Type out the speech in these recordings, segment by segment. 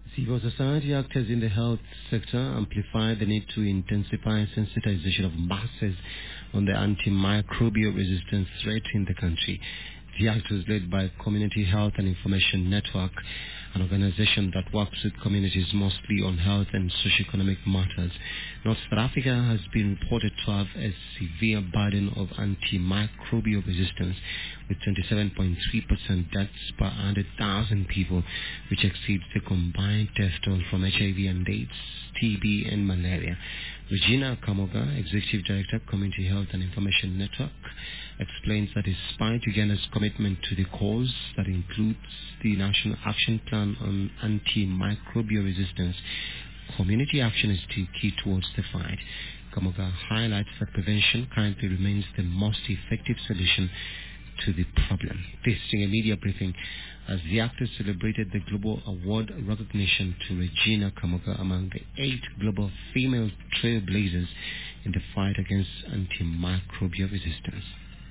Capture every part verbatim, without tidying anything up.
Civil society actors in the health sector amplify the need to intensify sensitization of masses on the antimicrobial resistance threat in the country. The act was led by Community Health and Information Network, an organization that works with communities mostly on health and socioeconomic matters. North Africa has been reported to have a severe burden of antimicrobial resistance, with twenty-seven point three percent deaths per one hundred thousand people, which exceeds the combined death toll from H I V and AIDS, T B and malaria. Regina Kamoga, Executive Director, Community Health and Information Network, explains that despite Uganda's commitment to the cause that includes the National Action Plan on Antimicrobial Resistance, community action is still key towards the fight. Kamoga highlights that prevention currently remains the most effective solution to the problem. Facing a media briefing as the actors celebrated the Global Award recognition to Regina Kamoga among the eight global female trailblazers in the fight against antimicrobial resistance.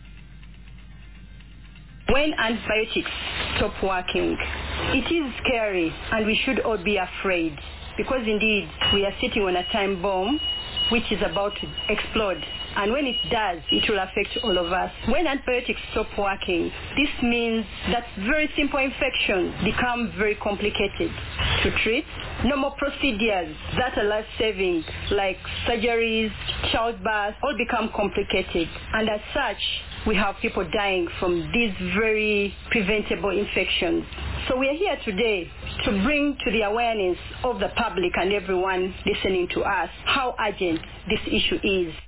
When antibiotics stop working, it is scary and we should all be afraid, because indeed we are sitting on a time bomb which is about to explode. And when it does, it will affect all of us. When antibiotics stop working, this means that very simple infections become very complicated to treat. Normal procedures that are life-saving, like surgeries, childbirth, all become complicated. And as such, we have people dying from these very preventable infections. So we are here today to bring to the awareness of the public and everyone listening to us how urgent this issue is.